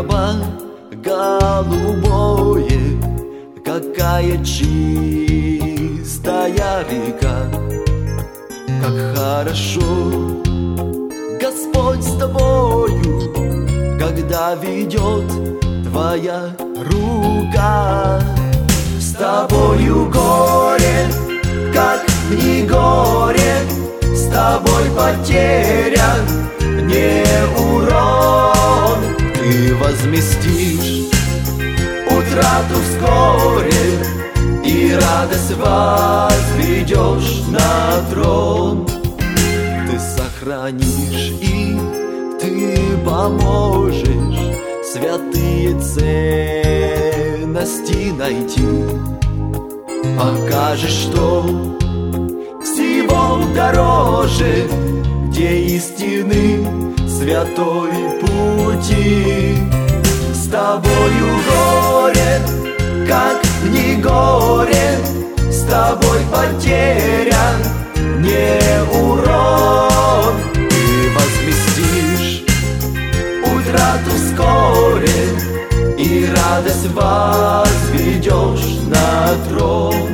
небо голубое, какая чистая река. Как хорошо, Господь, с тобою, когда ведет твоя рука. С тобою горе, как не горе, с тобой потеря не урон. Ты возместишь утрату вскоре и радость возведешь на трон. Ты сохранишь и ты поможешь святые ценности найти. Покажешь, что всего дороже, где истины святой пути. С тобою горе, как не горе, с тобой потеря не урон. Ты возместишь утрату вскоре и радость возведешь на трон.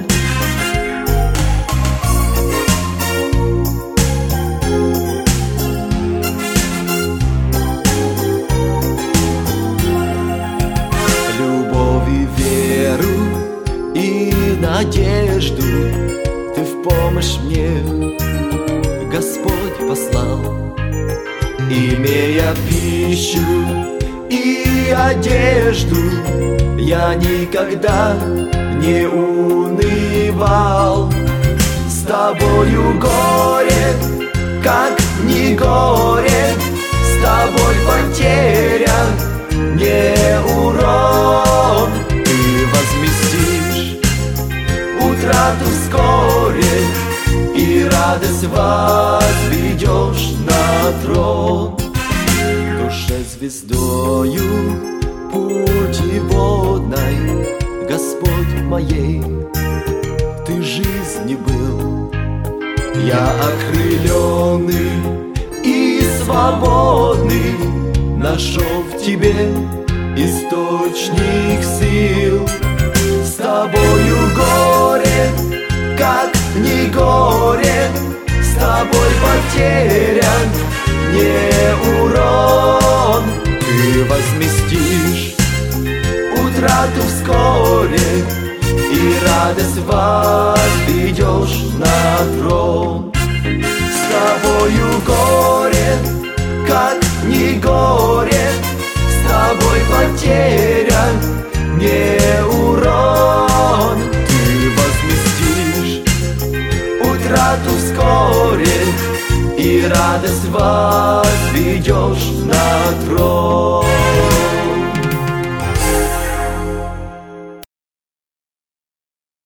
Любовь и веру и надежду ты в помощь мне, Господь, послал. Имея пищу и одежду, я никогда не унывал. С тобою горе, как не горе, с тобой потеря не урон. Ты возместишь утрату вскоре и радость возведешь на трон. Душе звездою путеводной, Господь моей, ты жизни был. Я окрыленный и свободный нашел в тебе источник сил. С тобою горе, как не горе, с тобой потеря не урон. Ты возместишь утрату вскоре и радость возведешь на трон. С тобою горе, как не горе, с тобой потеря не урон. Ты возместишь утрату вскоре и радость возведешь на трон.